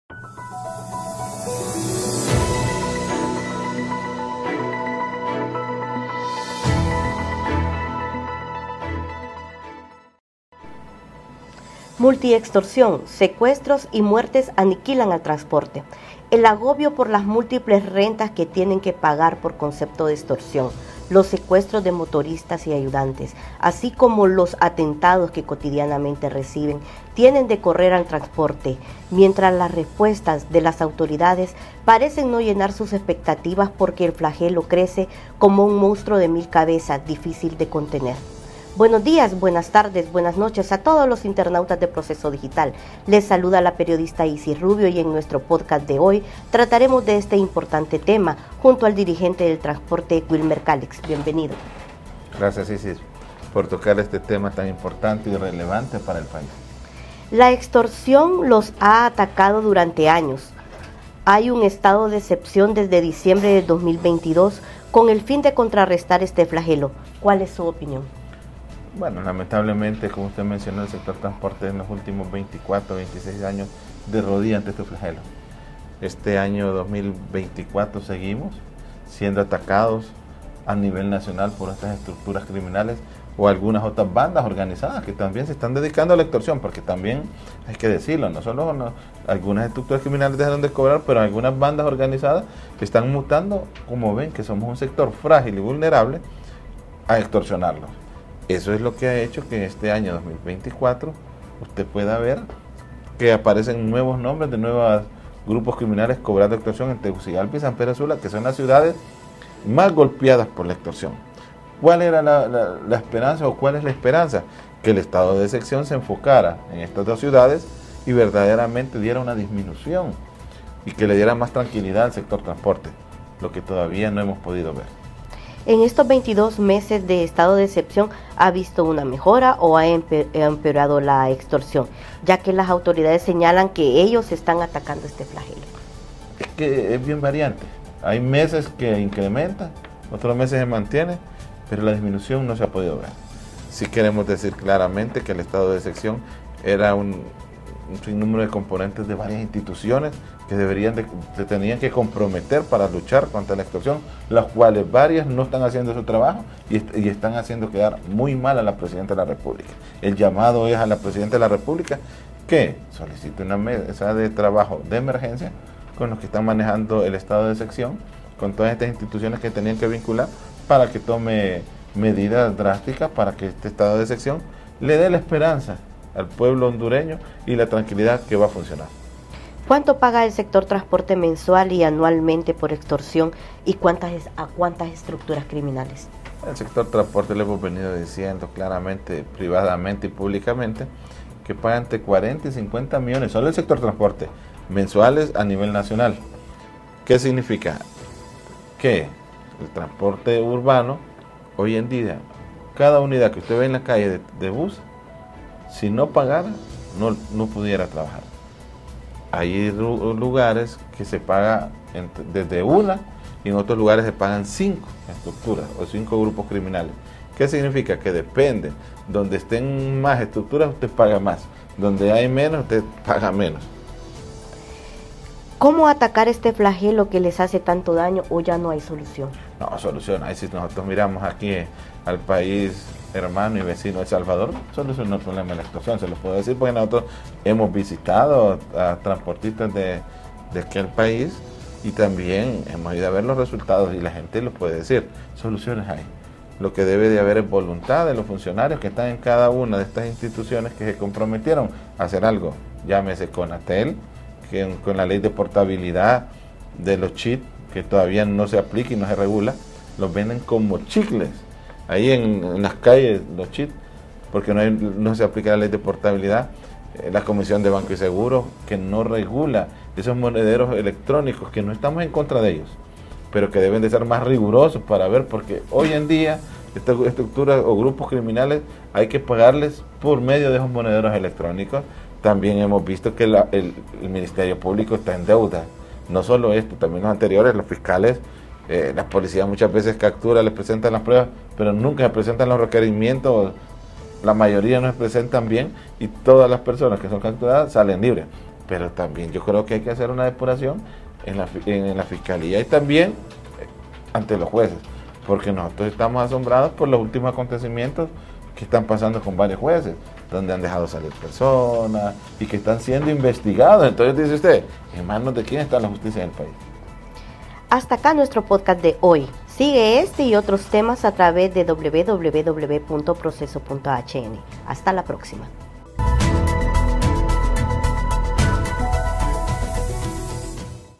Multiextorsión, secuestros y muertes aniquilan al transporte. El agobio por las múltiples rentas que tienen que pagar por concepto de extorsión, los secuestros de motoristas y ayudantes, así como los atentados que cotidianamente reciben, tienen de correr al transporte, mientras las respuestas de las autoridades parecen no llenar sus expectativas porque el flagelo crece como un monstruo de 1000 cabezas, difícil de contener. Buenos días, buenas tardes, buenas noches a todos los internautas de Proceso Digital. Les saluda la periodista Isis Rubio y en nuestro podcast de hoy trataremos de este importante tema junto al dirigente del transporte Wilmer Calix. Bienvenido. Gracias, Isis, por tocar este tema tan importante y relevante para el país. La extorsión los ha atacado durante años. Hay un estado de excepción desde diciembre de 2022 con el fin de contrarrestar este flagelo. ¿Cuál es su opinión? Bueno, lamentablemente, como usted mencionó, el sector transporte en los últimos 24, 26 años de rodilla ante este flagelo. Este año 2024 seguimos siendo atacados a nivel nacional por estas estructuras criminales o algunas otras bandas organizadas que también se están dedicando a la extorsión, porque también hay que decirlo, no solo algunas estructuras criminales dejaron de cobrar, pero algunas bandas organizadas que están mutando, como ven que somos un sector frágil y vulnerable, a extorsionarlos. Eso es lo que ha hecho que este año 2024 usted pueda ver que aparecen nuevos nombres de nuevos grupos criminales cobrando extorsión en Tegucigalpa y San Pedro Sula, que son las ciudades más golpeadas por la extorsión. ¿Cuál era la esperanza o cuál es la esperanza? Que el estado de excepción se enfocara en estas dos ciudades y verdaderamente diera una disminución y que le diera más tranquilidad al sector transporte, lo que todavía no hemos podido ver. En estos 22 meses de estado de excepción, ¿ha visto una mejora o ha empeorado la extorsión? Ya que las autoridades señalan que ellos están atacando este flagelo. Es que es bien variante. Hay meses que incrementa, otros meses se mantiene, pero la disminución no se ha podido ver. Sí queremos decir claramente que el estado de excepción era un sinnúmero de componentes de varias instituciones que se tenían que comprometer para luchar contra la extorsión, las cuales varias no están haciendo su trabajo y están haciendo quedar muy mal a la Presidenta de la República. El llamado es a la Presidenta de la República que solicite una mesa de trabajo de emergencia con los que están manejando el estado de excepción, con todas estas instituciones que tenían que vincular para que tome medidas drásticas para que este estado de excepción le dé la esperanza al pueblo hondureño y la tranquilidad que va a funcionar. ¿Cuánto paga el sector transporte mensual y anualmente por extorsión y a cuántas estructuras criminales? El sector transporte le hemos venido diciendo claramente, privadamente y públicamente, que paga entre 40 y 50 millones, solo el sector transporte, mensuales a nivel nacional. ¿Qué significa? Que el transporte urbano, hoy en día, cada unidad que usted ve en la calle de bus, si no pagara, no pudiera trabajar. Hay lugares que se paga desde una y en otros lugares se pagan 5 estructuras o 5 grupos criminales. ¿Qué significa? Que depende. Donde estén más estructuras, usted paga más. Donde hay menos, usted paga menos. ¿Cómo atacar este flagelo que les hace tanto daño o ya no hay solución? No, solución. Ahí si nosotros miramos aquí al país hermano y vecino El Salvador, solucionó el problema de la extorsión, se los puedo decir porque nosotros hemos visitado a transportistas de aquel país y también hemos ido a ver los resultados y la gente los puede decir, soluciones hay. Lo que debe de haber es voluntad de los funcionarios que están en cada una de estas instituciones que se comprometieron a hacer algo, llámese Conatel, que con la ley de portabilidad de los chips, que todavía no se aplica y no se regula, los venden como chicles ahí en las calles, los chips, porque no se aplica la ley de portabilidad. La Comisión de Banco y Seguro, que no regula esos monederos electrónicos, que no estamos en contra de ellos, pero que deben de ser más rigurosos para ver, porque hoy en día estas estructuras o grupos criminales hay que pagarles por medio de esos monederos electrónicos. También hemos visto que el Ministerio Público está en deuda. No solo esto, también los anteriores, los fiscales, las policías muchas veces capturan, les presentan las pruebas, pero nunca se presentan los requerimientos, la mayoría no se presentan bien y todas las personas que son capturadas salen libres. pero también yo creo que hay que hacer una depuración en la fiscalía y también ante los jueces, porque nosotros estamos asombrados por los últimos acontecimientos que están pasando con varios jueces, donde han dejado salir personas y que están siendo investigados. Entonces dice usted, ¿en manos de quién está la justicia en el país? Hasta acá nuestro podcast de hoy. Sigue este y otros temas a través de www.proceso.hn. Hasta la próxima.